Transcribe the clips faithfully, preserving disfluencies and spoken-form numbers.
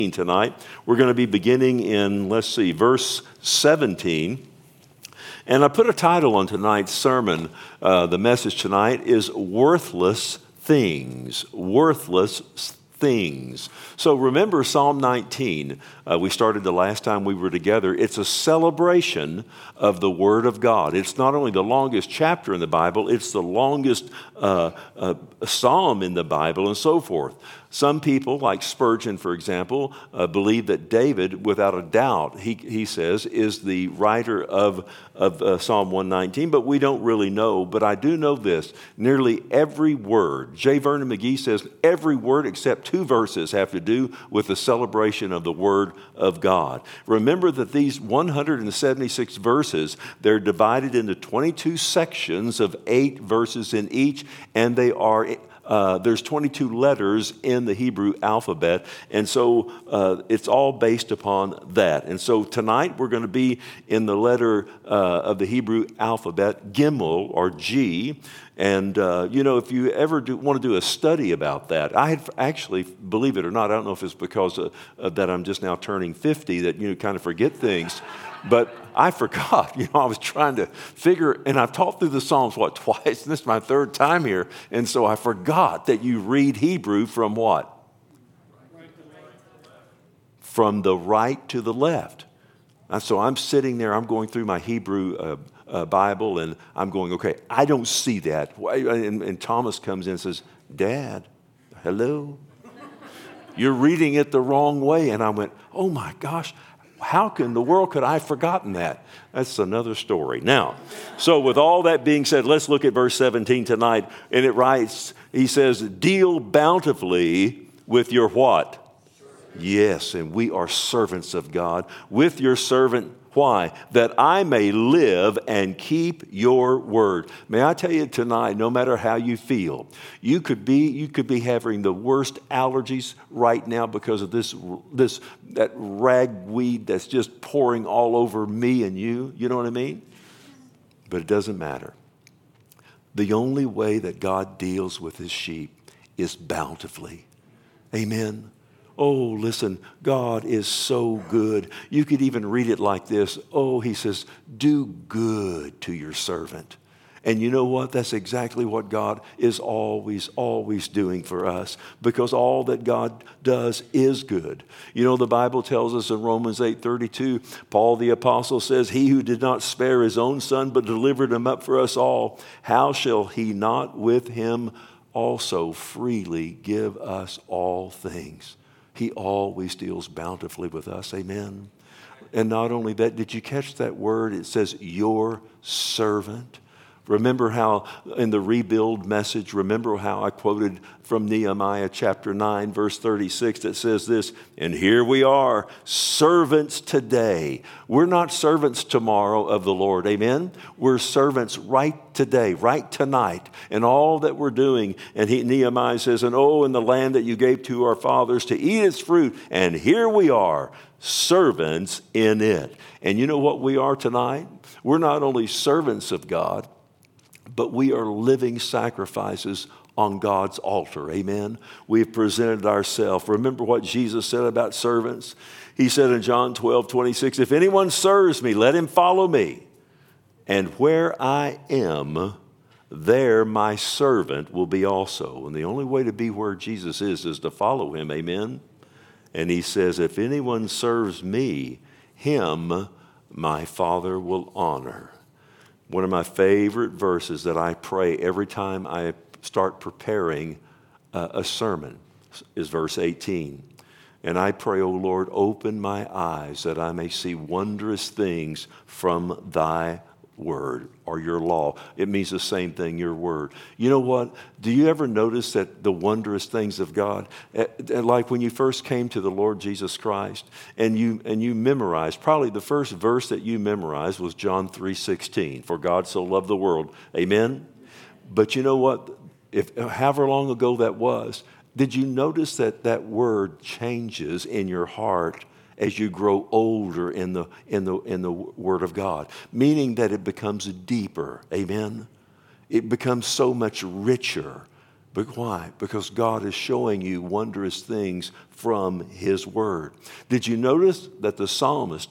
tonight. We're going to be beginning in, let's see, verse seventeen. And I put a title on tonight's sermon. Uh, the message tonight is Worthless Things. Worthless Things. So remember Psalm nineteen. Uh, we started the last time we were together. It's a celebration of the Word of God. It's not only the longest chapter in the Bible, it's the longest uh, uh, psalm in the Bible and so forth. Some people, like Spurgeon, for example, uh, believe that David, without a doubt, he, he says, is the writer of, of uh, Psalm one nineteen, but we don't really know. But I do know this, nearly every word, J. Vernon McGee says, every word except two verses have to do with the celebration of the Word of God. Remember that these one hundred seventy-six verses, they're divided into twenty-two sections of eight verses in each, and they are... Uh, there's twenty-two letters in the Hebrew alphabet, and so uh, it's all based upon that. And so tonight we're going to be in the letter uh, of the Hebrew alphabet, Gimel, or G. And, uh, you know, if you ever do, want to do a study about that, I had actually, believe it or not, I don't know if it's because of, of that I'm just now turning fifty that, you know, kind of forget things. But I forgot, you know, I was trying to figure, and I've taught through the Psalms, what, twice, and this is my third time here, and so I forgot that you read Hebrew from what? From the right to the left. And so I'm sitting there, I'm going through my Hebrew uh, uh, Bible, and I'm going, okay, I don't see that. And, and Thomas comes in and says, Dad, hello? You're reading it the wrong way. And I went, oh my gosh, how in the world could I have forgotten that? That's another story. Now, so with all that being said, let's look at verse seventeen tonight. And it writes, he says, deal bountifully with your what? Yes, and we are servants of God. With your servant, why? That I may live and keep your word. May I tell you tonight, no matter how you feel, you could be you could be having the worst allergies right now because of this this that ragweed that's just pouring all over me and you. You know what I mean? But it doesn't matter. The only way that God deals with his sheep is bountifully. Amen. Oh, listen, God is so good. You could even read it like this. Oh, he says, do good to your servant. And you know what? That's exactly what God is always, always doing for us, because all that God does is good. You know, the Bible tells us in Romans eight thirty-two, Paul the apostle says, he who did not spare his own son, but delivered him up for us all, how shall he not with him also freely give us all things? He always deals bountifully with us. Amen. And not only that, did you catch that word? It says, your servant. Remember how in the rebuild message, remember how I quoted from Nehemiah chapter nine, verse thirty-six, that says this, and here we are, servants today. We're not servants tomorrow of the Lord, amen? We're servants right today, right tonight, and all that we're doing. And he, Nehemiah says, and oh, in the land that you gave to our fathers to eat its fruit, and here we are, servants in it. And you know what we are tonight? We're not only servants of God, but we are living sacrifices on God's altar. Amen. We've presented ourselves. Remember what Jesus said about servants? He said in John twelve twenty-six, if anyone serves me, let him follow me. And where I am, there my servant will be also. And the only way to be where Jesus is is to follow him. Amen. And he says, if anyone serves me, him my Father will honor. One of my favorite verses that I pray every time I start preparing uh, a sermon is verse eighteen. And I pray, O Lord, open my eyes that I may see wondrous things from thy word, or your law. It means the same thing, your word. You know what? Do you ever notice that the wondrous things of God, like when you first came to the Lord Jesus Christ and you and you memorized, probably the first verse that you memorized was John three sixteen, for God so loved the world. Amen? But you know what? If however long ago that was, did you notice that that word changes in your heart as you grow older in the in the in the Word of God, meaning that it becomes deeper. Amen. It becomes so much richer. But why? Because God is showing you wondrous things from His Word. Did you notice that the psalmist,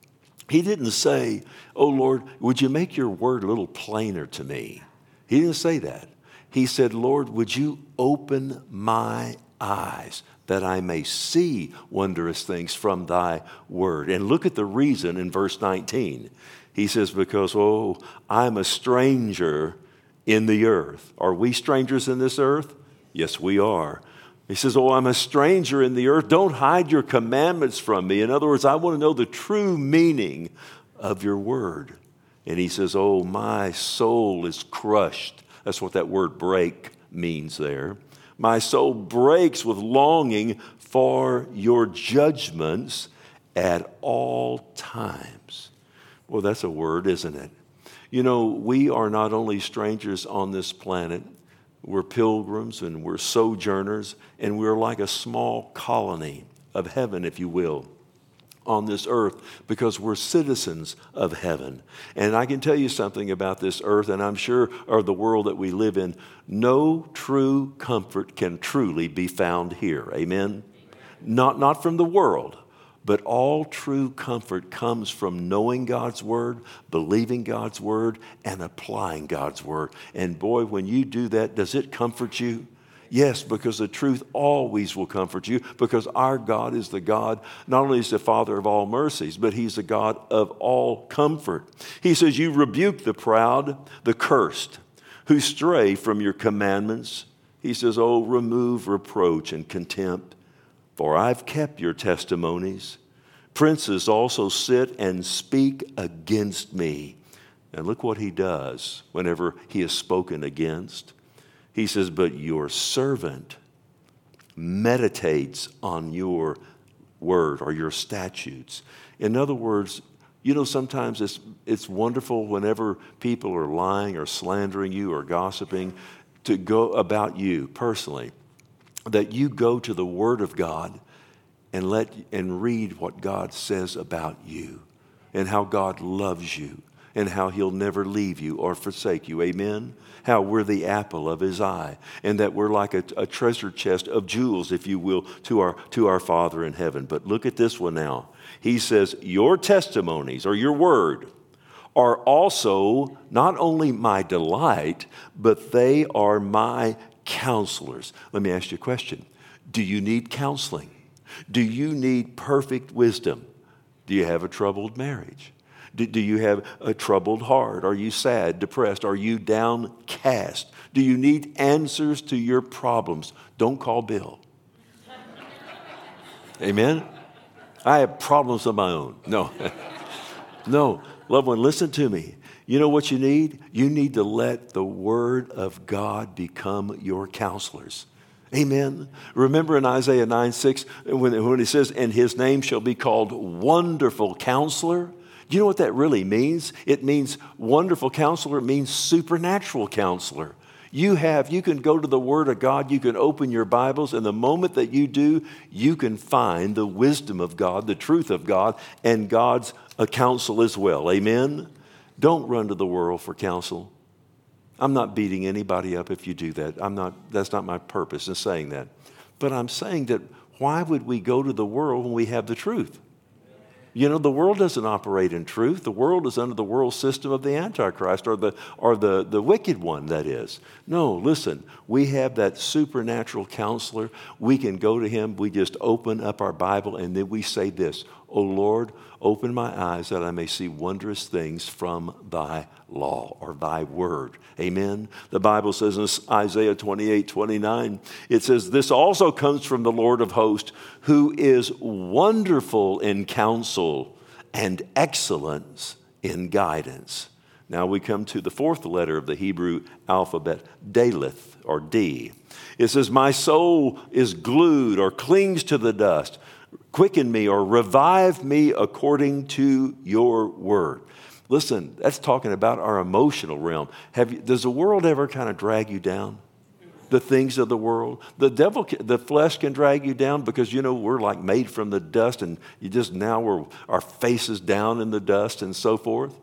he didn't say, oh Lord, would you make your word a little plainer to me? He didn't say that. He said, Lord, would you open my eyes that I may see wondrous things from thy word? And look at the reason in verse nineteen. He says, because, oh, I'm a stranger in the earth. Are we strangers in this earth? Yes, we are. He says, oh, I'm a stranger in the earth. Don't hide your commandments from me. In other words, I want to know the true meaning of your word. And he says, oh, my soul is crushed. That's what that word break means there. My soul breaks with longing for your judgments at all times. Well, that's a word, isn't it? You know, we are not only strangers on this planet, we're pilgrims and we're sojourners, and we're like a small colony of heaven, if you will, on this earth, because we're citizens of heaven. And I can tell you something about this earth, and I'm sure, or the world that we live in, no true comfort can truly be found here. Amen? Not, not from the world. But all true comfort comes from knowing God's word, believing God's word, and applying God's word. And boy, when you do that, does it comfort you? Yes, because the truth always will comfort you, because our God is the God, not only is the Father of all mercies, but He's the God of all comfort. He says, you rebuke the proud, the cursed, who stray from your commandments. He says, oh, remove reproach and contempt. For I've kept your testimonies. Princes also sit and speak against me. And look what he does whenever he is spoken against. He says, but your servant meditates on your word or your statutes. In other words, you know, sometimes it's, it's wonderful whenever people are lying or slandering you or gossiping to go about you personally, that you go to the Word of God and let and read what God says about you and how God loves you and how He'll never leave you or forsake you. Amen? How we're the apple of His eye and that we're like a, a treasure chest of jewels, if you will, to our, to our Father in heaven. But look at this one now. He says, your testimonies or your word are also not only my delight, but they are my counselors. Let me ask you a question. Do you need counseling? Do you need perfect wisdom? Do you have a troubled marriage? Do, do you have a troubled heart? Are you sad, depressed? Are you downcast? Do you need answers to your problems? Don't call Bill. Amen? I have problems of my own. No. No. Loved one, listen to me. You know what you need? You need to let the Word of God become your counselors. Amen. Remember in Isaiah nine six, when, when he says, and His name shall be called Wonderful Counselor. Do you know what that really means? It means wonderful counselor. It means supernatural counselor. You have, you can go to the Word of God, you can open your Bibles, and the moment that you do, you can find the wisdom of God, the truth of God, and God's uh, counsel as well. Amen. Don't run to the world for counsel. I'm not beating anybody up if you do that. I'm not, that's not my purpose in saying that. But I'm saying that why would we go to the world when we have the truth? You know, the world doesn't operate in truth. The world is under the world system of the Antichrist or the or the, the wicked one, that is. No, listen, we have that supernatural counselor. We can go to him. We just open up our Bible and then we say this, O Lord, open my eyes that I may see wondrous things from thy law or thy word. Amen. The Bible says in Isaiah twenty-eight twenty-nine, it says, this also comes from the Lord of hosts, who is wonderful in counsel and excellence in guidance. Now we come to the fourth letter of the Hebrew alphabet, Daleth or D. It says, my soul is glued or clings to the dust. Quicken me or revive me according to your word. Listen, that's talking about our emotional realm. Have you, does the world ever kind of drag you down? The things of the world. The devil, the flesh can drag you down because, you know, we're like made from the dust and you just now we're, our faces down in the dust and so forth.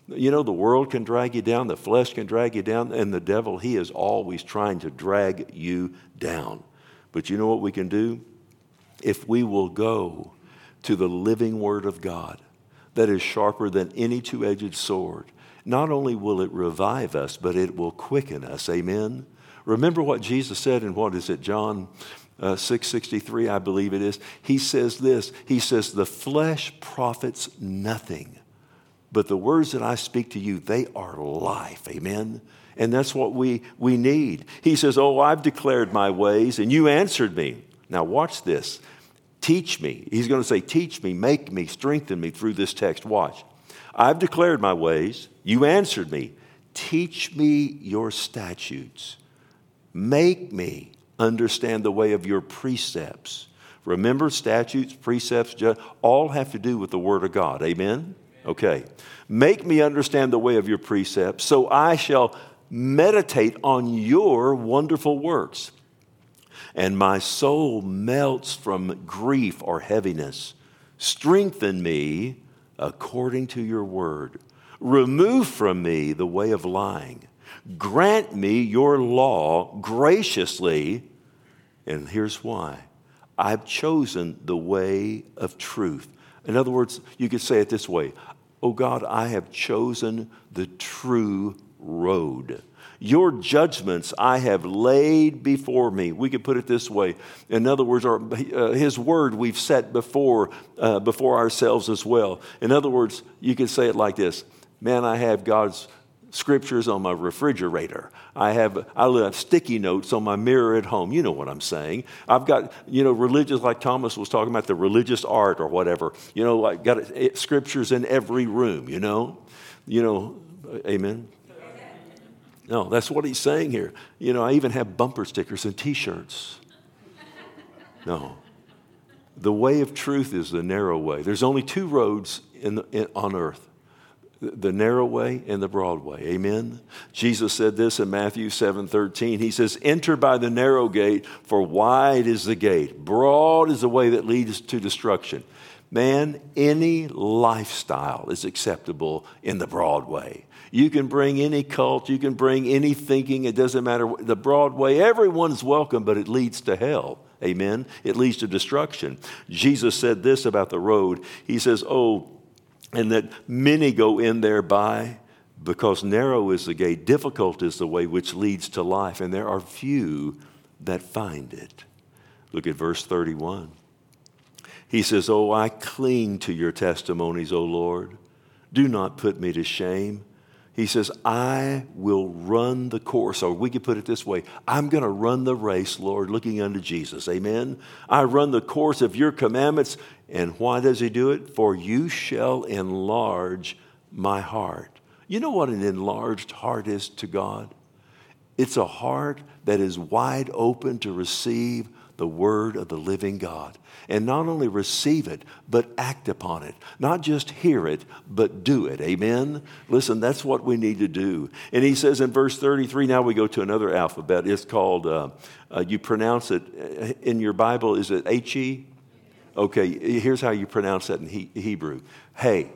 You know, the world can drag you down, the flesh can drag you down, and the devil, he is always trying to drag you down. But you know what we can do? If we will go to the living Word of God that is sharper than any two-edged sword, not only will it revive us, but it will quicken us. Amen? Remember what Jesus said in, what is it, John uh, six sixty-three, I believe it is. He says this, he says, the flesh profits nothing, but the words that I speak to you, they are life. Amen? And that's what we, we need. He says, oh, I've declared my ways, and you answered me. Now watch this. Teach me. He's going to say, teach me, make me, strengthen me through this text. Watch. I've declared my ways. You answered me. Teach me your statutes. Make me understand the way of your precepts. Remember, statutes, precepts, all have to do with the Word of God. Amen? Okay. Make me understand the way of your precepts, so I shall meditate on your wonderful works. And my soul melts from grief or heaviness. Strengthen me according to your word. Remove from me the way of lying. Grant me your law graciously. And here's why. I've chosen the way of truth. In other words, you could say it this way. Oh God, I have chosen the true road. Your judgments I have laid before me. We could put it this way. In other words, our, uh, His word we've set before, uh, before ourselves as well. In other words, you could say it like this. Man, I have God's scriptures on my refrigerator. I have, I have sticky notes on my mirror at home. You know what I'm saying. I've got, you know, religious, like Thomas was talking about, the religious art or whatever. You know, like got it, it, scriptures in every room, you know. You know, amen. No, that's what he's saying here. You know, I even have bumper stickers and T-shirts. No. The way of truth is the narrow way. There's only two roads in the, in, on earth. The narrow way and the broad way. Amen? Jesus said this in Matthew seven thirteen. He says, enter by the narrow gate, for wide is the gate. Broad is the way that leads to destruction. Man, any lifestyle is acceptable in the broad way. You can bring any cult, you can bring any thinking, it doesn't matter. The broad way, everyone's welcome, but it leads to hell. Amen? It leads to destruction. Jesus said this about the road. He says, oh, and that many go in thereby, because narrow is the gate, difficult is the way which leads to life, and there are few that find it. Look at verse thirty-one. He says, oh, I cling to your testimonies, O Lord. Do not put me to shame. He says, I will run the course. Or we could put it this way. I'm going to run the race, Lord, looking unto Jesus. Amen. I run the course of your commandments. And why does he do it? For you shall enlarge my heart. You know what an enlarged heart is to God? It's a heart that is wide open to receive the word of the living God. And not only receive it, but act upon it. Not just hear it, but do it. Amen? Listen, that's what we need to do. And he says in verse thirty-three, now we go to another alphabet. It's called, uh, uh, you pronounce it in your Bible, is it H E? Okay, here's how you pronounce that in he- Hebrew. Hey.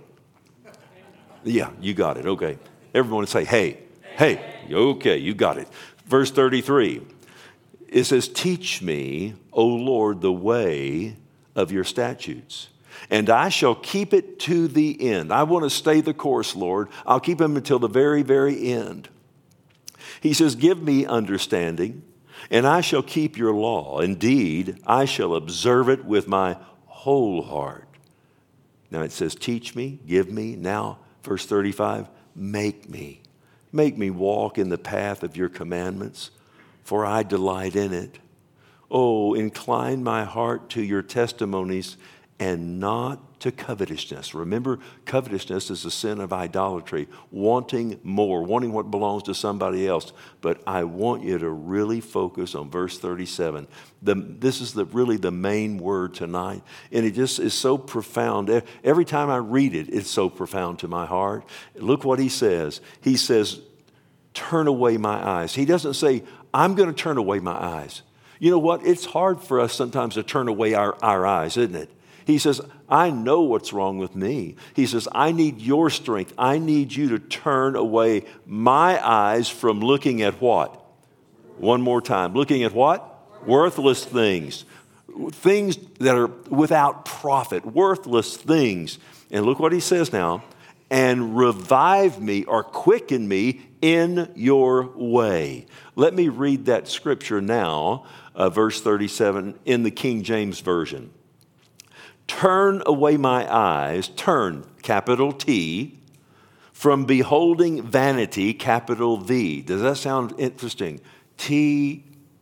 Yeah, you got it. Okay. Everyone say, hey. Hey. Okay, you got it. Verse thirty-three. It says, teach me, O Lord, the way of your statutes, and I shall keep it to the end. I want to stay the course, Lord. I'll keep them until the very, very end. He says, give me understanding, and I shall keep your law. Indeed, I shall observe it with my whole heart. Now it says, teach me, give me. Now, verse thirty-five, make me. Make me walk in the path of your commandments, for I delight in it. Oh, incline my heart to your testimonies and not to covetousness. Remember, covetousness is a sin of idolatry, wanting more, wanting what belongs to somebody else. But I want you to really focus on verse thirty-seven. The, this is the, really the main word tonight, and it just is so profound. Every time I read it, it's so profound to my heart. Look what he says. He says, turn away my eyes. He doesn't say, I'm going to turn away my eyes. You know what? It's hard for us sometimes to turn away our, our eyes, isn't it? He says, I know what's wrong with me. He says, I need your strength. I need you to turn away my eyes from looking at what? One more time. Looking at what? Worthless things. Things that are without profit. Worthless things. And look what he says now. And revive me or quicken me in your way. Let me read that scripture now, uh, verse thirty-seven in the King James Version. Turn away my eyes, turn, capital T, from beholding vanity, capital V. Does that sound interesting? T,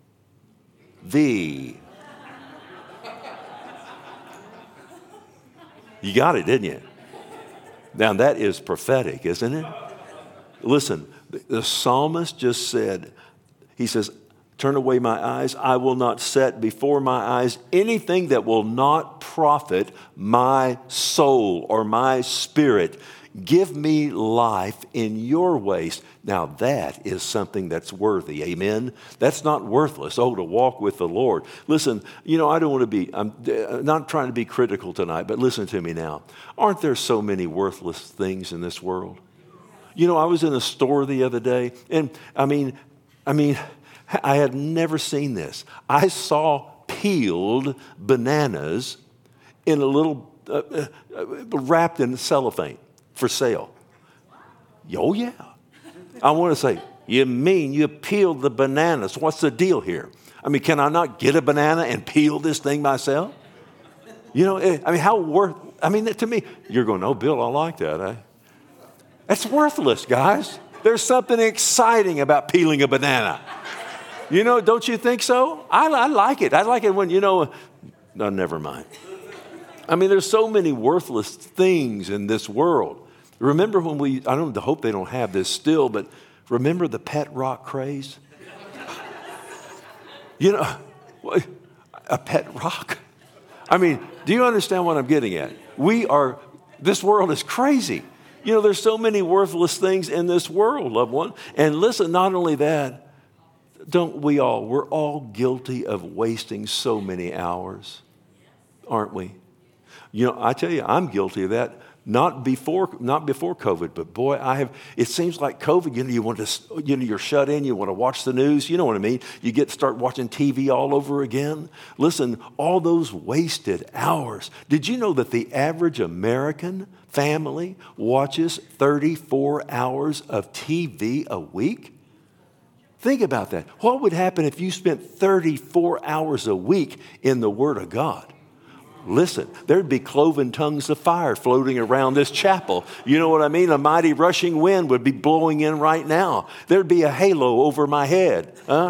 V. You got it, didn't you? Now that is prophetic, isn't it? Listen, the psalmist just said, he says, turn away my eyes. I will not set before my eyes anything that will not profit my soul or my spirit. Give me life in your ways. Now that is something that's worthy. Amen. That's not worthless. Oh, to walk with the Lord. Listen, you know, I don't want to be, I'm not trying to be critical tonight, but listen to me now. Aren't there so many worthless things in this world? You know, I was in a store the other day, and I mean, I mean, I had never seen this. I saw peeled bananas in a little, uh, uh, wrapped in cellophane for sale. Oh, yeah. I want to say, you mean you peeled the bananas? What's the deal here? I mean, can I not get a banana and peel this thing myself? You know, I mean, how worth, I mean, to me, you're going, oh, Bill, I like that, eh? That's worthless, guys. There's something exciting about peeling a banana. You know, don't you think so? I, I like it. I like it when, you know, no, never mind. I mean, there's so many worthless things in this world. Remember when we, I don't hope they don't have this still, but remember the pet rock craze? You know, a pet rock. I mean, do you understand what I'm getting at? We are, this world is crazy. You know, there's so many worthless things in this world, loved one. And listen, not only that, don't we all, we're all guilty of wasting so many hours, aren't we? You know, I tell you, I'm guilty of that. Not before, not before COVID, but boy, I have. It seems like COVID. You know, you want to, you know, you're shut in. You want to watch the news. You know what I mean? You get start watching T V all over again. Listen, all those wasted hours. Did you know that the average American family watches thirty-four hours of T V a week? Think about that. What would happen if you spent thirty-four hours a week in the Word of God? Listen, there'd be cloven tongues of fire floating around this chapel. You know what I mean? A mighty rushing wind would be blowing in right now. There'd be a halo over my head. Huh?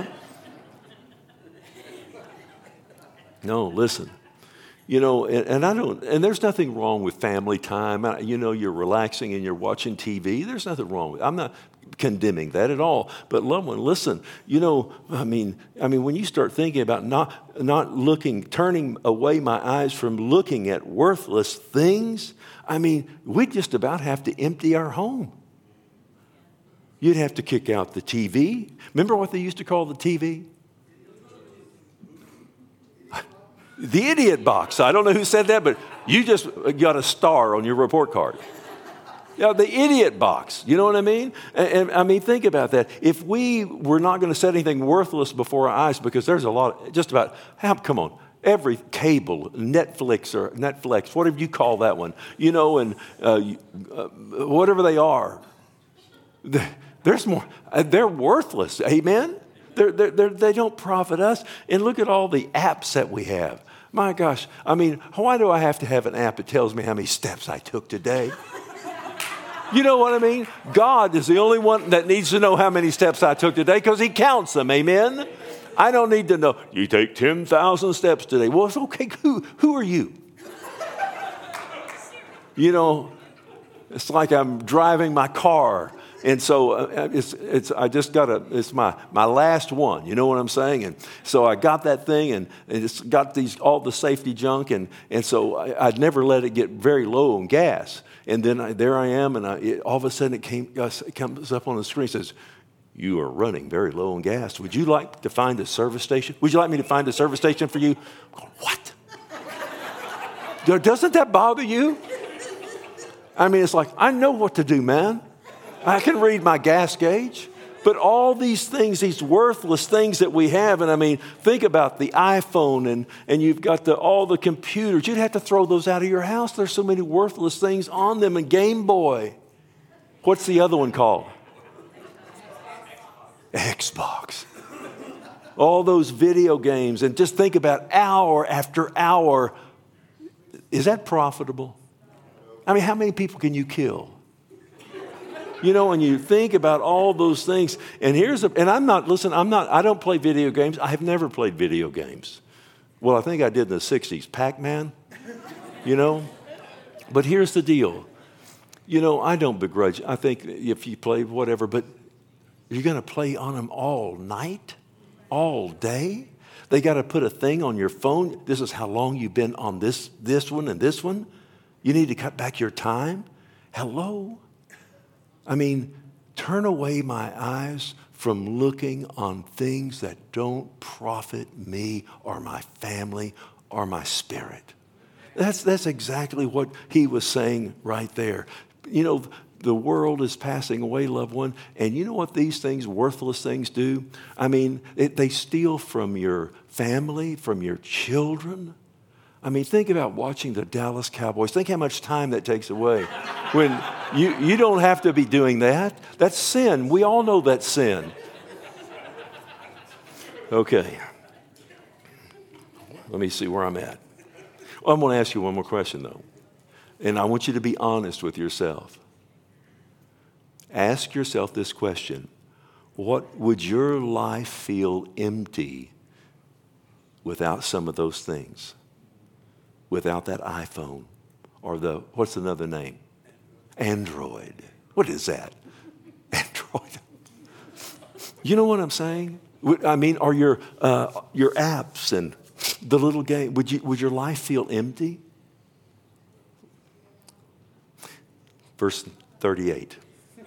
No, listen. You know, and, and I don't, and there's nothing wrong with family time. You know, you're relaxing and you're watching T V. There's nothing wrong with it. I'm not condemning that at all. But loved one, listen, you know, I mean, I mean, when you start thinking about not, not looking, turning away my eyes from looking at worthless things, I mean, we'd just about have to empty our home. You'd have to kick out the T V. Remember what they used to call the T V? The idiot box. I don't know who said that, but you just got a star on your report card. Yeah, the idiot box. You know what I mean? And, and I mean, think about that. If we were not going to set anything worthless before our eyes, because there's a lot, just about, how, come on, every cable, Netflix or Netflix, whatever you call that one, you know, and uh, uh, whatever they are, there's more. They're worthless. Amen? They're, they're, they're, they don't profit us. And look at all the apps that we have. My gosh, I mean, why do I have to have an app that tells me how many steps I took today? You know what I mean? God is the only one that needs to know how many steps I took today because he counts them, amen? I don't need to know, you take ten thousand steps today. Well, it's okay. Who, who are you? You know, it's like I'm driving my car. And so uh, it's, it's, I just got a, it's my, my last one, you know what I'm saying? And so I got that thing and, and it's got these, all the safety junk. And, and so I, I'd never let it get very low on gas. And then I, there I am. And I, it, all of a sudden it, came, it comes up on the screen and says, you are running very low on gas. Would you like to find a service station? Would you like me to find a service station for you? I'm going, what? Doesn't that bother you? I mean, it's like, I know what to do, man. I can read my gas gauge. But all these things, these worthless things that we have, and I mean, think about the iPhone and, and you've got the, all the computers. You'd have to throw those out of your house. There's so many worthless things on them. And Game Boy. What's the other one called? Xbox. All those video games. And just think about hour after hour. Is that profitable? I mean, how many people can you kill? You know, when you think about all those things, and here's a, and I'm not, listen, I'm not, I don't play video games. I have never played video games. Well, I think I did in the sixties, Pac-Man, you know. But here's the deal. You know, I don't begrudge. I think if you play whatever, but you're going to play on them all night, all day. They got to put a thing on your phone. This is how long you've been on this, this one and this one. You need to cut back your time. Hello? I mean, turn away my eyes from looking on things that don't profit me or my family or my spirit. That's, that's exactly what he was saying right there. You know, the world is passing away, loved one. And you know what these things, worthless things, do? I mean, it, they steal from your family, from your children. I mean, think about watching the Dallas Cowboys. Think how much time that takes away. When you, you don't have to be doing that. That's sin. We all know that's sin. Okay. Let me see where I'm at. Well, I'm going to ask you one more question, though. And I want you to be honest with yourself. Ask yourself this question. What would your life feel empty without some of those things? Without that iPhone or the, what's another name? Android. What is that? Android. You know what I'm saying? I mean, are your, uh, your apps and the little game, would you, would your life feel empty? Verse thirty-eight.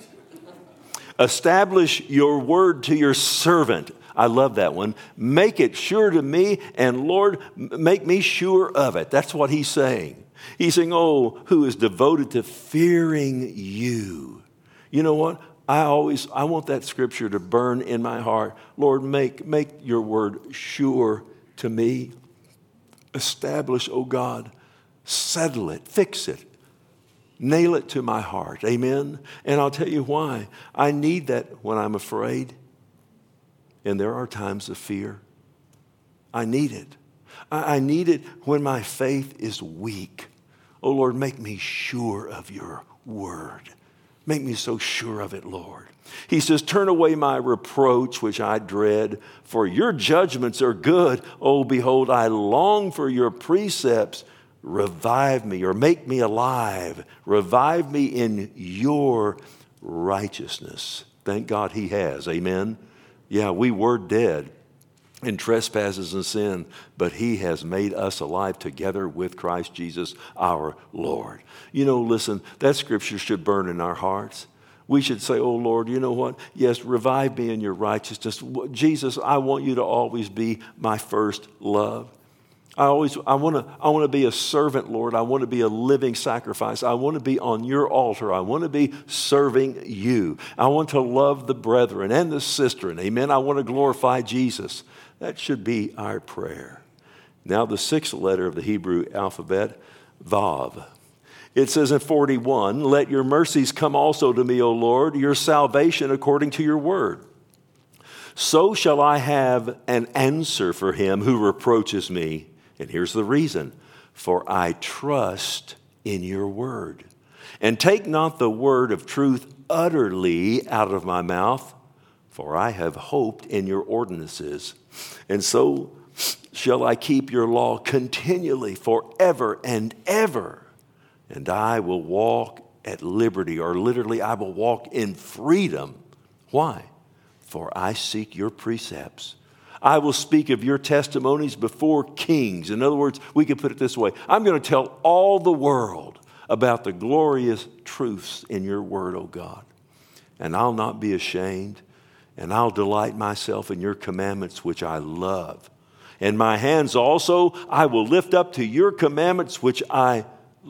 Establish your word to your servant. I love that one. Make it sure to me, and Lord, make me sure of it. That's what he's saying. He's saying, oh, who is devoted to fearing you. You know what? I always, I want that scripture to burn in my heart. Lord, make, make your word sure to me. Establish, oh God, settle it, fix it. Nail it to my heart. Amen. And I'll tell you why. I need that when I'm afraid. And there are times of fear. I need it. I need it when my faith is weak. Oh, Lord, make me sure of your word. Make me so sure of it, Lord. He says, turn away my reproach, which I dread, for your judgments are good. Oh, behold, I long for your precepts. Revive me or make me alive. Revive me in your righteousness. Thank God he has. Amen. Yeah, we were dead in trespasses and sin, but he has made us alive together with Christ Jesus our Lord. You know, listen, that scripture should burn in our hearts. We should say, oh, Lord, you know what? Yes, revive me in your righteousness. Jesus, I want you to always be my first love. I always, I want to, I want to be a servant, Lord. I want to be a living sacrifice. I want to be on your altar. I want to be serving you. I want to love the brethren and the sister. And amen. I want to glorify Jesus. That should be our prayer. Now, the sixth letter of the Hebrew alphabet, Vav. It says in forty-one, let your mercies come also to me, O Lord, your salvation according to your word. So shall I have an answer for him who reproaches me. And here's the reason. For I trust in your word. And take not the word of truth utterly out of my mouth, for I have hoped in your ordinances. And so shall I keep your law continually forever and ever. And I will walk at liberty, or literally I will walk in freedom. Why? For I seek your precepts. I will speak of your testimonies before kings. In other words, we could put it this way. I'm going to tell all the world about the glorious truths in your word, O God. And I'll not be ashamed. And I'll delight myself in your commandments, which I love. And my hands also I will lift up to your commandments, which I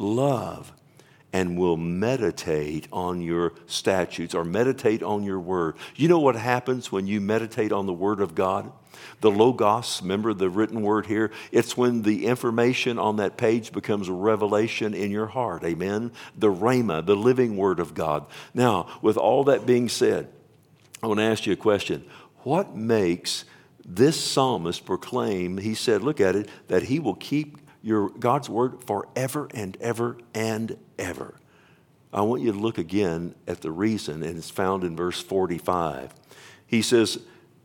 love, and will meditate on your statutes, or meditate on your word. You know what happens when you meditate on the word of God? The Logos, remember the written word here? It's when the information on that page becomes a revelation in your heart. Amen? The Rhema, the living word of God. Now, with all that being said, I want to ask you a question. What makes this psalmist proclaim, he said, look at it, that he will keep your God's word forever and ever and ever? I want you to look again at the reason, and it's found in verse forty-five. He says,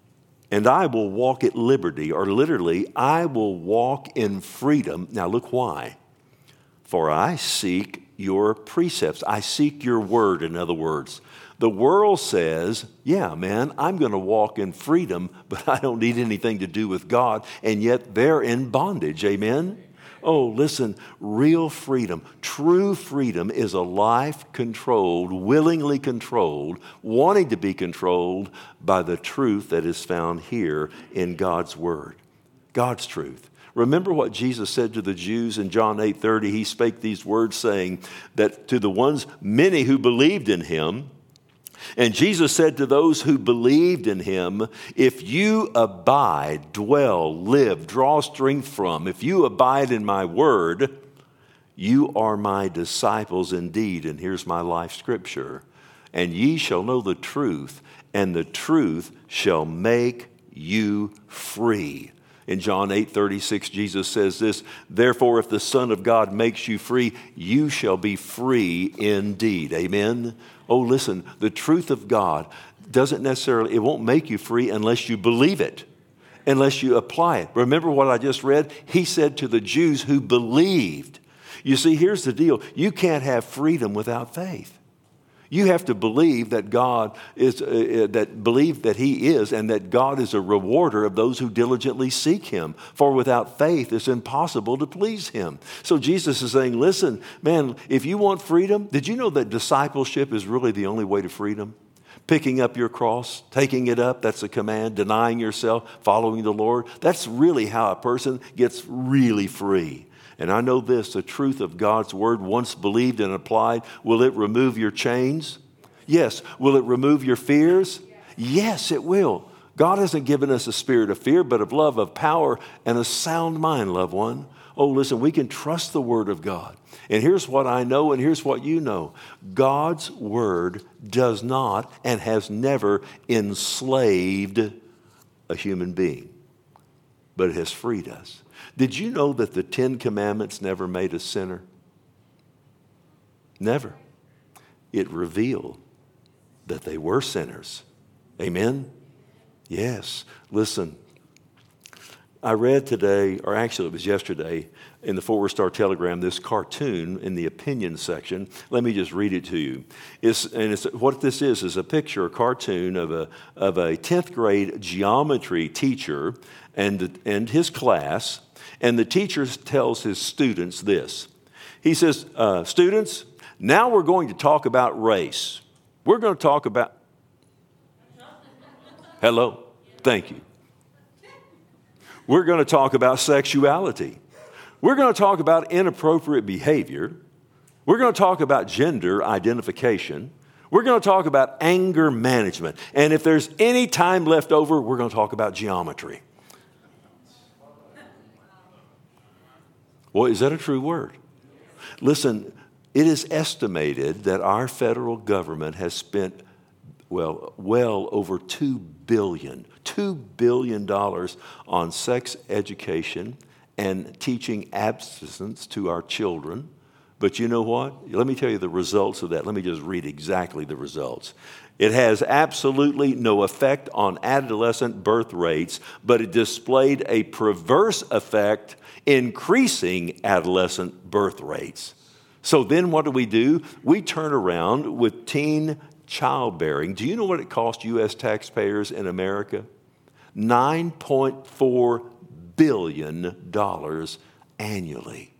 and I will walk at liberty, or literally, I will walk in freedom. Now look why. For I seek your precepts. I seek your word, in other words. The world says, yeah, man, I'm going to walk in freedom, but I don't need anything to do with God, and yet they're in bondage. Amen? Oh, listen, real freedom, true freedom is a life controlled, willingly controlled, wanting to be controlled by the truth that is found here in God's word, God's truth. Remember what Jesus said to the Jews in John eight thirty. He spake these words, saying that to the ones, many who believed in him, and Jesus said to those who believed in him, if you abide, dwell, live, draw strength from, if you abide in my word, you are my disciples indeed. And here's my life scripture. And ye shall know the truth, and the truth shall make you free. In John eight thirty-six, Jesus says this, therefore, if the Son of God makes you free, you shall be free indeed. Amen? Oh, listen, the truth of God doesn't necessarily, it won't make you free unless you believe it, unless you apply it. Remember what I just read? He said to the Jews who believed. You see, here's the deal. You can't have freedom without faith. You have to believe that God is, uh, that believe that he is, and that God is a rewarder of those who diligently seek him. For without faith, it's impossible to please him. So Jesus is saying, listen, man, if you want freedom, did you know that discipleship is really the only way to freedom? Picking up your cross, taking it up, that's a command. Denying yourself, following the Lord. That's really how a person gets really free. And I know this, the truth of God's word, once believed and applied, will it remove your chains? Yes. Will it remove your fears? Yes, it will. God hasn't given us a spirit of fear, but of love, of power, and a sound mind, loved one. Oh, listen, we can trust the word of God. And here's what I know, and here's what you know. God's word does not and has never enslaved a human being, but it has freed us. Did you know that the Ten Commandments never made a sinner? Never. It revealed that they were sinners. Amen? Yes. Listen, I read today, or actually it was yesterday, in the Forward Star Telegram, this cartoon in the opinion section. Let me just read it to you. It's, and it's, what this is is a picture, a cartoon of a, of a tenth grade geometry teacher and, and his class. And the teacher tells his students this. He says, uh, students, now we're going to talk about race. We're going to talk about... Hello? Thank you. We're going to talk about sexuality. We're going to talk about inappropriate behavior. We're going to talk about gender identification. We're going to talk about anger management. And if there's any time left over, we're going to talk about geometry. Well, is that a true word? Listen, it is estimated that our federal government has spent, well, well over two billion dollars, two billion dollars on sex education and teaching abstinence to our children. But you know what? Let me tell you the results of that. Let me just read exactly the results. It has absolutely no effect on adolescent birth rates, but it displayed a perverse effect increasing adolescent birth rates. So then what do we do? We turn around with teen childbearing. Do you know what it costs U S taxpayers in America? nine point four billion dollars annually.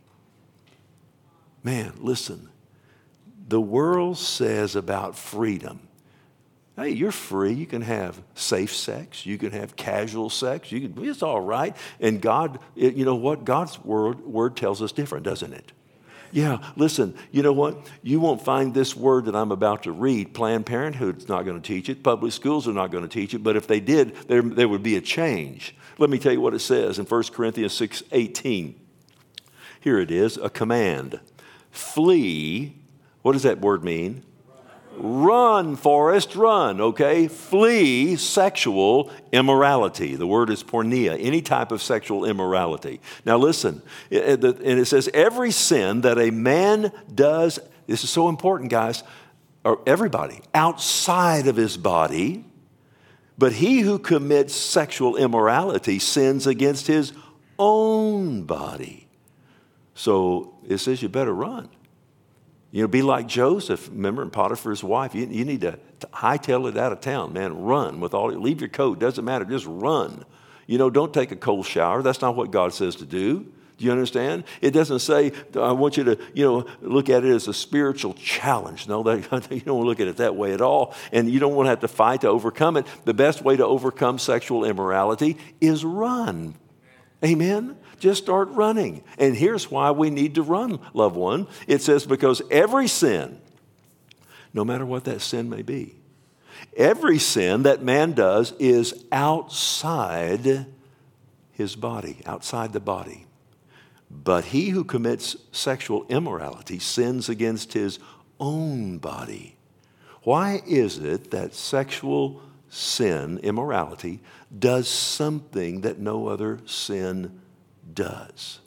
Man, listen. The world says about freedom, Hey, you're free. You can have safe sex. You can have casual sex. You can, it's all right. And God, it, you know what? God's word, word tells us different, doesn't it? Yeah, listen, you know what? You won't find this word that I'm about to read. Planned Parenthood's not going to teach it. Public schools are not going to teach it. But if they did, there, there would be a change. Let me tell you what it says in First Corinthians six eighteen. Here it is, a command. Flee. What does that word mean? Run, Forrest, run, okay? Flee sexual immorality. The word is porneia, any type of sexual immorality. Now listen, and it says, every sin that a man does, this is so important, guys, or everybody, outside of his body, but he who commits sexual immorality sins against his own body. So it says you better run. You know, be like Joseph, remember, and Potiphar's wife. You, you need to, to hightail it out of town, man. Run with all, leave your coat, doesn't matter, just run. You know, don't take a cold shower. That's not what God says to do. Do you understand? It doesn't say, I want you to, you know, look at it as a spiritual challenge. No, that, you don't look at it that way at all. And you don't want to have to fight to overcome it. The best way to overcome sexual immorality is run. Amen? Just start running. And here's why we need to run, loved one. It says, because every sin, no matter what that sin may be, every sin that man does is outside his body, outside the body. But he who commits sexual immorality sins against his own body. Why is it that sexual sin, immorality, does something that no other sin does?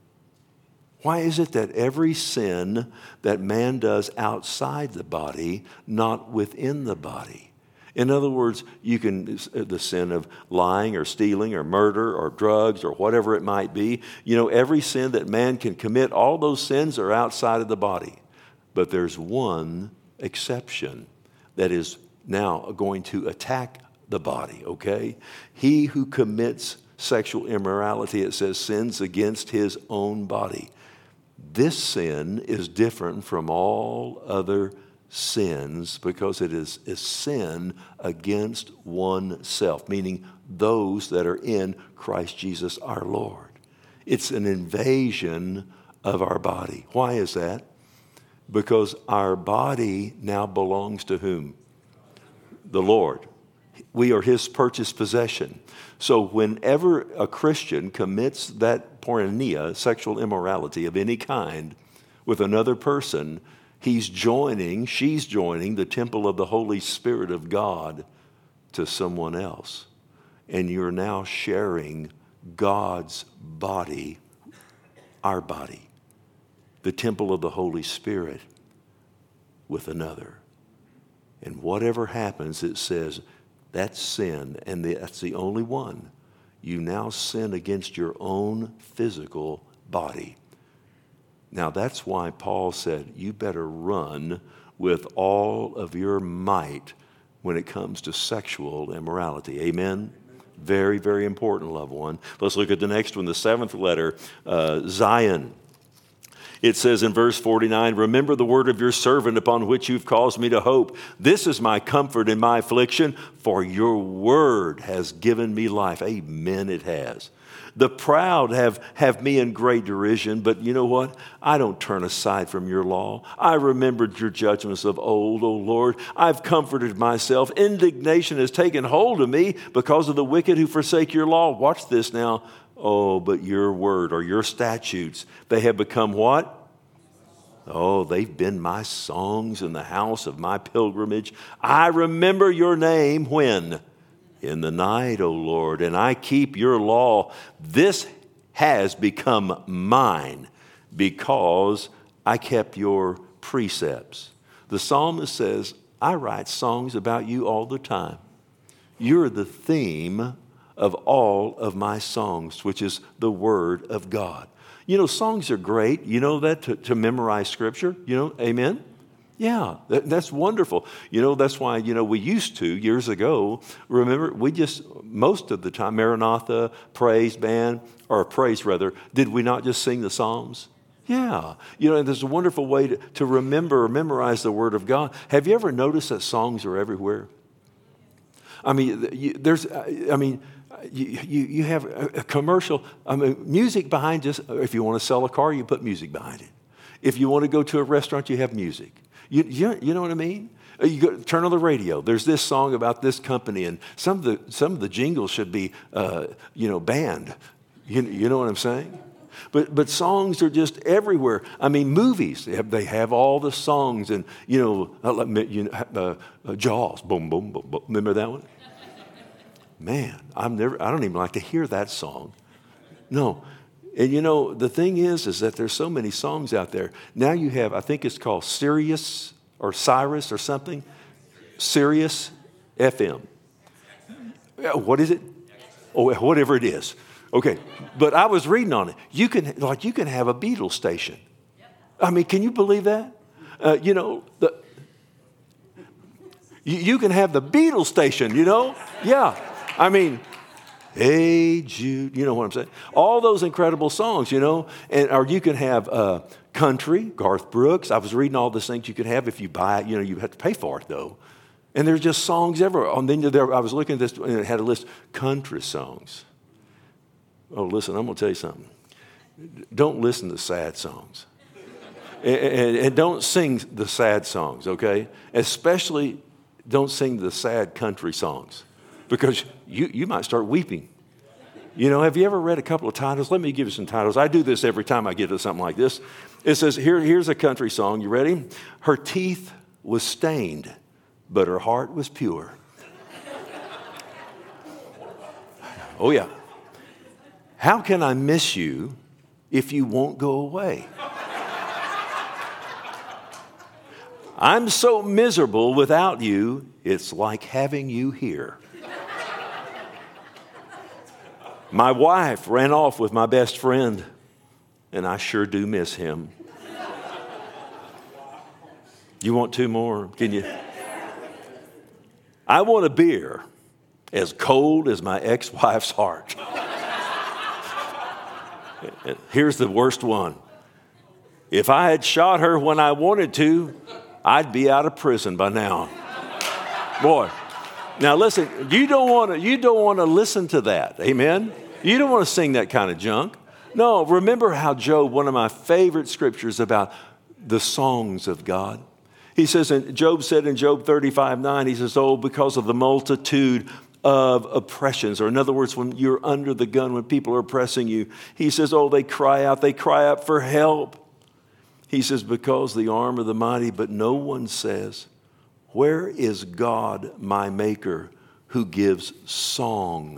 Why is it that every sin that man does outside the body, not within the body? In other words, you can, the sin of lying or stealing or murder or drugs or whatever it might be, you know, every sin that man can commit, all those sins are outside of the body. But there's one exception that is now going to attack the body, okay? He who commits sexual immorality, it says, sins against his own body. This sin is different from all other sins because it is a sin against oneself, meaning those that are in Christ Jesus our Lord. It's an invasion of our body. Why is that? Because our body now belongs to whom? The Lord. We are his purchased possession. So whenever a Christian commits that porneia, sexual immorality of any kind, with another person, he's joining, she's joining the temple of the Holy Spirit of God to someone else. And you're now sharing God's body, our body, the temple of the Holy Spirit, with another. And whatever happens, it says, that's sin, and that's the only one. You now sin against your own physical body. Now, that's why Paul said, you better run with all of your might when it comes to sexual immorality. Amen? Very, very important, loved one. Let's look at the next one, the seventh letter, uh, Zion. It says in verse forty-nine, remember the word of your servant upon which you've caused me to hope. This is my comfort in my affliction, for your word has given me life. Amen, it has. The proud have, have me in great derision, but you know what? I don't turn aside from your law. I remembered your judgments of old, O Lord. I've comforted myself. Indignation has taken hold of me because of the wicked who forsake your law. Watch this now. Oh, but your word or your statutes, they have become what? Oh, they've been my songs in the house of my pilgrimage. I remember your name when? In the night, O Lord, and I keep your law. This has become mine because I kept your precepts. The psalmist says, I write songs about you all the time. You're the theme of all of my songs, which is the word of God. You know, songs are great. You know that, to, to memorize scripture, you know, amen? Yeah, that, that's wonderful. You know, that's why, you know, we used to, years ago, remember, we just, most of the time, Maranatha, praise band, or praise rather, did we not just sing the Psalms? Yeah. You know, there's a wonderful way to, to remember or memorize the Word of God. Have you ever noticed that songs are everywhere? I mean, you, there's, I mean, you, you, you have a, a commercial, I mean, music behind just, if you want to sell a car, you put music behind it. If you want to go to a restaurant, you have music. You, you, you know what I mean? You go, turn on the radio. There's this song about this company, and some of the some of the jingles should be, uh, you know, banned. You, you know what I'm saying? But but songs are just everywhere. I mean, movies, they have, they have all the songs, and you know, uh, you know uh, uh, Jaws, boom, boom, boom, boom. Remember that one? Man, I've never. I don't even like to hear that song. No. And you know, the thing is, is that there's so many songs out there. Now you have, I think it's called Sirius or Cyrus or something. Sirius F M. What is it? Oh, whatever it is. Okay. But I was reading on it. You can, like, you can have a Beatles station. I mean, can you believe that? Uh, you know, the, you, you can have the Beatles station, you know? Yeah. I mean, Hey Jude, you know what I'm saying? All those incredible songs, you know, and or you can have uh, country, Garth Brooks. I was reading all these things you could have if you buy it. You know, you have to pay for it though. And there's just songs everywhere. And then there, I was looking at this, and it had a list country songs. Oh, listen, I'm going to tell you something. Don't listen to sad songs, and, and, and don't sing the sad songs. Okay, especially don't sing the sad country songs. Because you, you might start weeping. You know, have you ever read a couple of titles? Let me give you some titles. I do this every time I get to something like this. It says, here, here's a country song. You ready? Her teeth was stained, but her heart was pure. Oh, yeah. How can I miss you if you won't go away? I'm so miserable without you, it's like having you here. My wife ran off with my best friend, and I sure do miss him. You want two more? Can you? I want a beer as cold as my ex-wife's heart. Here's the worst one. If I had shot her when I wanted to, I'd be out of prison by now. Boy. Now listen, you don't want to you don't want to listen to that. Amen. You don't want to sing that kind of junk. No, remember how Job, one of my favorite scriptures about the songs of God. He says, and Job said in Job thirty-five nine, he says, oh, because of the multitude of oppressions, or in other words, when you're under the gun, when people are oppressing you, he says, oh, they cry out, they cry out for help. He says, because the arm of the mighty, but no one says, where is God, my maker, who gives song?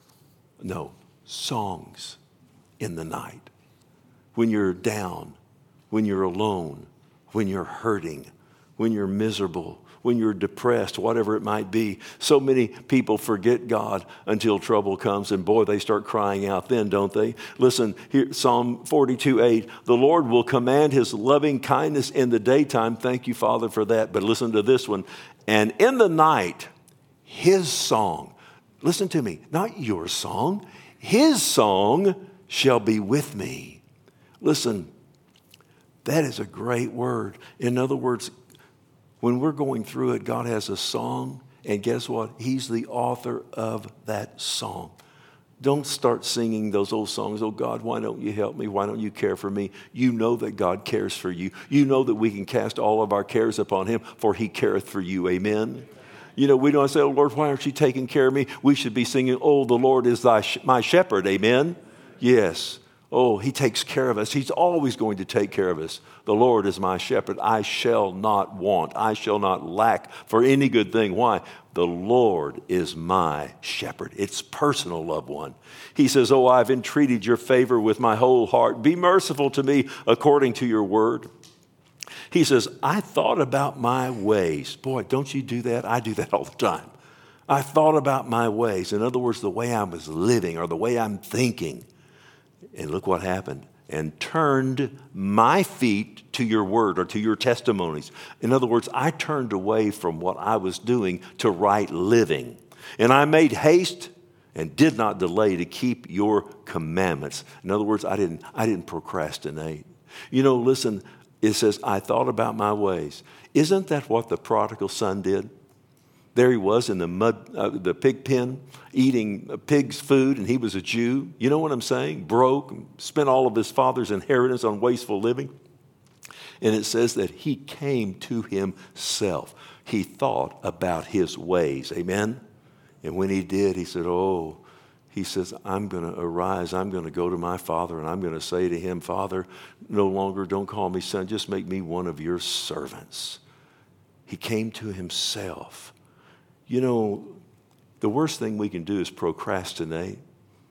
No, songs in the night. When you're down, when you're alone, when you're hurting, when you're miserable, when you're depressed, whatever it might be. So many people forget God until trouble comes, and boy, they start crying out then, don't they? Listen, here, Psalm forty-two eight, the Lord will command his loving kindness in the daytime. Thank you, Father, for that. But listen to this one. And in the night, his song, listen to me, not your song, his song shall be with me. Listen, that is a great word. In other words, when we're going through it, God has a song, and guess what? He's the author of that song. Don't start singing those old songs. Oh, God, why don't you help me? Why don't you care for me? You know that God cares for you. You know that we can cast all of our cares upon him, for he careth for you. Amen? You know, we don't say, oh, Lord, why aren't you taking care of me? We should be singing, oh, the Lord is thy sh- my shepherd. Amen? Yes. Oh, he takes care of us. He's always going to take care of us. The Lord is my shepherd. I shall not want. I shall not lack for any good thing. Why? The Lord is my shepherd. It's personal, loved one. He says, oh, I've entreated your favor with my whole heart. Be merciful to me according to your word. He says, I thought about my ways. Boy, don't you do that? I do that all the time. I thought about my ways. In other words, the way I was living or the way I'm thinking. And look what happened. And turned my feet to your word or to your testimonies. In other words, I turned away from what I was doing to right living. And I made haste and did not delay to keep your commandments. In other words, I didn't, I didn't procrastinate. You know, listen, it says, I thought about my ways. Isn't that what the prodigal son did? There he was in the mud, uh, the pig pen, eating pig's food, and he was a Jew. You know what I'm saying? Broke, spent all of his father's inheritance on wasteful living. And it says that he came to himself. He thought about his ways. Amen? And when he did, he said, oh, he says, I'm going to arise. I'm going to go to my father, and I'm going to say to him, Father, no longer don't call me son. Just make me one of your servants. He came to himself. You know, the worst thing we can do is procrastinate.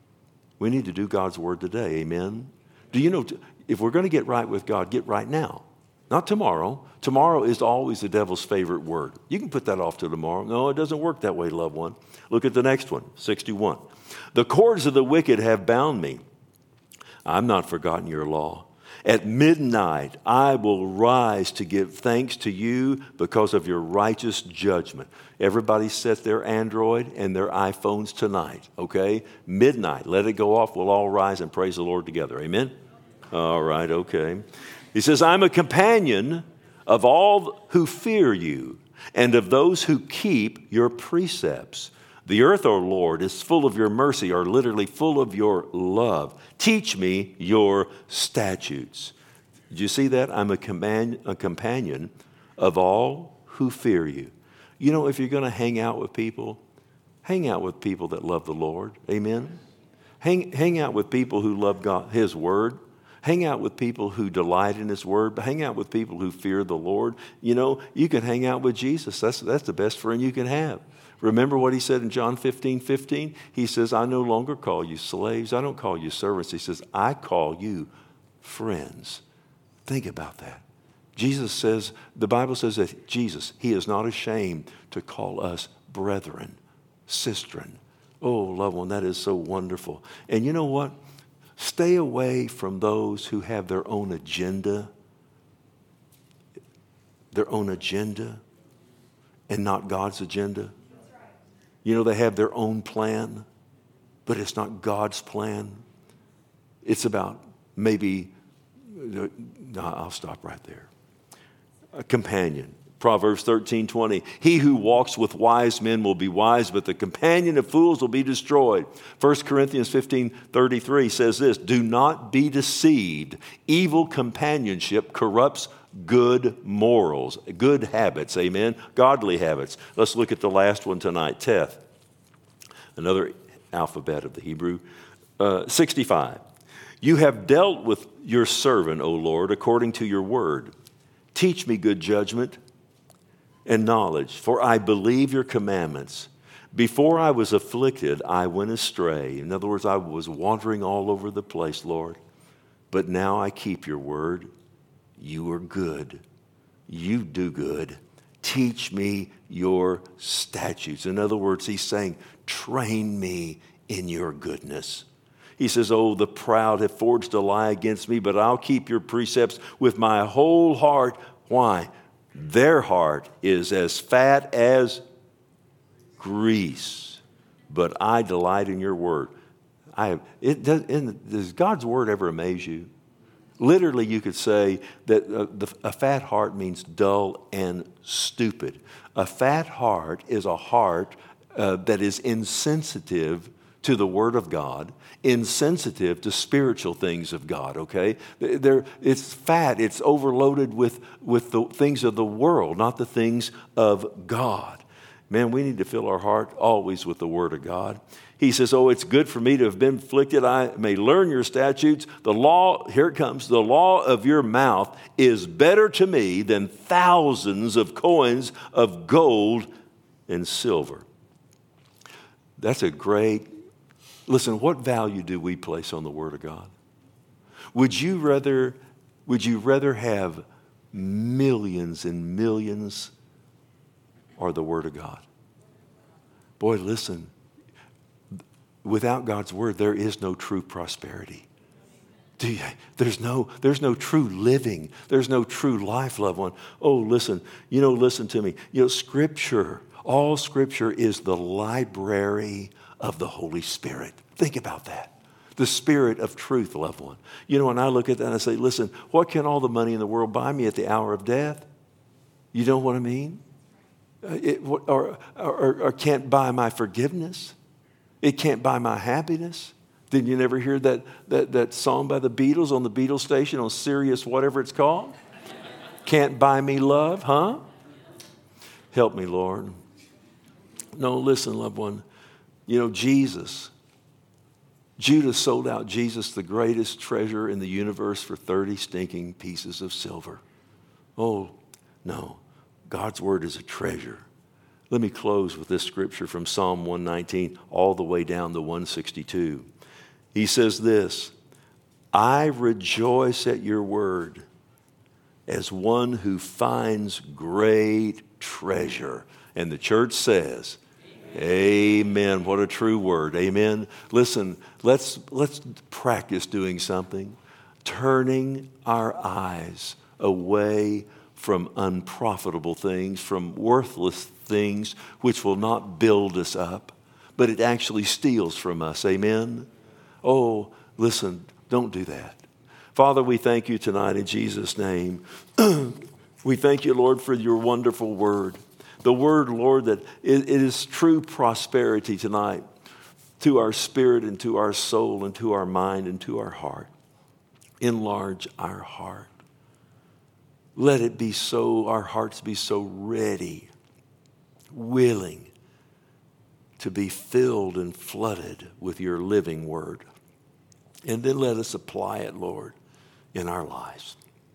We need to do God's word today. Amen? Do you know, if we're going to get right with God, get right now. Not tomorrow. Tomorrow is always the devil's favorite word. You can put that off to tomorrow. No, it doesn't work that way, loved one. Look at the next one, sixty-one. The cords of the wicked have bound me. I'm not forgotten your law. At midnight, I will rise to give thanks to you because of your righteous judgment. Everybody set their Android and their iPhones tonight, okay? Midnight, let it go off. We'll all rise and praise the Lord together. Amen? All right, okay. He says, I'm a companion of all who fear you and of those who keep your precepts. The earth, O Lord, is full of your mercy, or literally full of your love. Teach me your statutes. Did you see that? I'm a, command, a companion of all who fear you. You know, if you're going to hang out with people, hang out with people that love the Lord. Amen? Hang, hang out with people who love God, His Word. Hang out with people who delight in His Word. But hang out with people who fear the Lord. You know, you can hang out with Jesus. That's, that's the best friend you can have. Remember what He said in John fifteen fifteen? He says, I no longer call you slaves. I don't call you servants. He says, I call you friends. Think about that. Jesus says, the Bible says that Jesus, He is not ashamed to call us brethren, sistren. Oh, loved one, that is so wonderful. And you know what? Stay away from those who have their own agenda, their own agenda, and not God's agenda. You know, they have their own plan, but it's not God's plan. It's about maybe, no, I'll stop right there. A companion. Proverbs thirteen twenty. He who walks with wise men will be wise, but the companion of fools will be destroyed. First Corinthians fifteen thirty-three says this, do not be deceived. Evil companionship corrupts good morals, good habits, amen, godly habits. Let's look at the last one tonight, Teth, another alphabet of the Hebrew. Uh, sixty-five. You have dealt with your servant, O Lord, according to your word. Teach me good judgment and knowledge, for I believe your commandments. Before I was afflicted, I went astray. In other words, I was wandering all over the place, Lord. But now I keep your word. You are good. You do good. Teach me your statutes. In other words, he's saying, train me in your goodness. He says, oh, the proud have forged a lie against me, but I'll keep your precepts with my whole heart. Why? Their heart is as fat as grease, but I delight in your word. I have, it does, does God's word ever amaze you? Literally, you could say that uh, the, a fat heart means dull and stupid. A fat heart is a heart uh, that is insensitive to the Word of God, insensitive to spiritual things of God, okay? They're, it's fat, it's overloaded with, with the things of the world, not the things of God. Man, we need to fill our heart always with the Word of God. He says, oh, it's good for me to have been afflicted. I may learn your statutes. The law, here it comes, the law of your mouth is better to me than thousands of coins of gold and silver. That's a great, listen, what value do we place on the Word of God? Would you rather, would you rather have millions and millions or the Word of God? Boy, listen. Without God's word, there is no true prosperity. Do you, there's no, there's no true living. There's no true life, loved one. Oh, listen, you know, listen to me. You know, Scripture, all Scripture is the library of the Holy Spirit. Think about that. The Spirit of truth, loved one. You know, when I look at that and I say, listen, what can all the money in the world buy me at the hour of death? You know what I mean? uh, it, or, or, or can't buy my forgiveness. It can't buy my happiness. Didn't you never hear that, that, that song by the Beatles on the Beatles station on Sirius, whatever it's called? Can't buy me love, huh? Help me, Lord. No, listen, loved one. You know, Jesus, Judas sold out Jesus, the greatest treasure in the universe, for thirty stinking pieces of silver. Oh, no. God's word is a treasure. Let me close with this scripture from Psalm one nineteen all the way down to one sixty-two. He says this, I rejoice at your word as one who finds great treasure. And the church says, amen. Amen. What a true word. Amen. Listen, let's, let's practice doing something, turning our eyes away from unprofitable things, from worthless things which will not build us up, but it actually steals from us. Amen. Oh, listen, don't do that. Father, we thank you tonight in Jesus' name. We thank you, Lord, for your wonderful word. The word, Lord, that it, it is true prosperity tonight to our spirit and to our soul and to our mind and to our heart. Enlarge our heart. Let it be so, our hearts be so ready, willing to be filled and flooded with your living word. And then let us apply it, Lord, in our lives.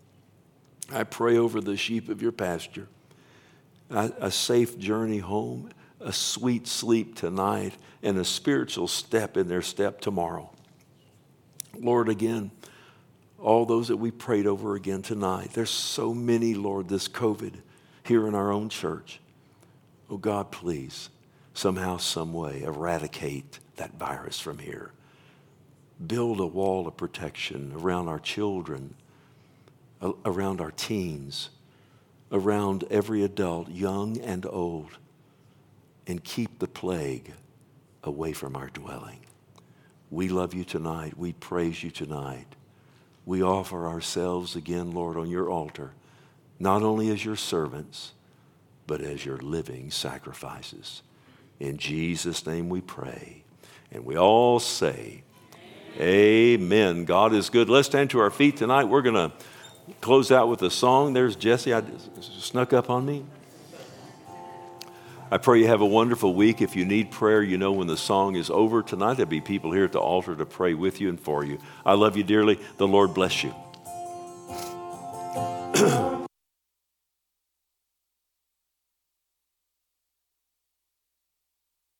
I pray over the sheep of your pasture, a, a safe journey home, a sweet sleep tonight, and a spiritual step in their step tomorrow. Lord, again, all those that we prayed over again tonight, there's so many, Lord, this COVID here in our own church. Oh God, please, somehow, some way, eradicate that virus from here. Build a wall of protection around our children, around our teens, around every adult, young and old, and keep the plague away from our dwelling. We love you tonight. We praise you tonight. We offer ourselves again, Lord, on your altar, not only as your servants, but as your living sacrifices. In Jesus' name we pray. And we all say, amen. God is good. Let's stand to our feet tonight. We're going to close out with a song. There's Jesse. I snuck up on me. I pray you have a wonderful week. If you need prayer, you know when the song is over tonight, there'll be people here at the altar to pray with you and for you. I love you dearly. The Lord bless you.